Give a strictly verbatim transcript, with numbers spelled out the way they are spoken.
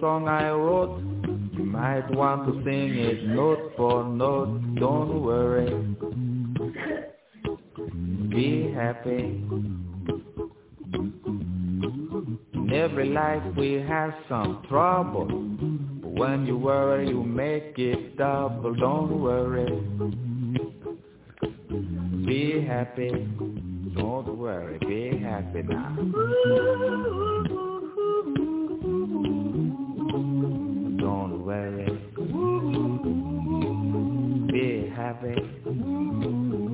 song I wrote. You might want to sing it note for note. Don't worry, be happy. In every life we have some trouble. When you worry, you make it double. Don't worry, be happy. Don't worry, be happy now. Don't worry, be happy.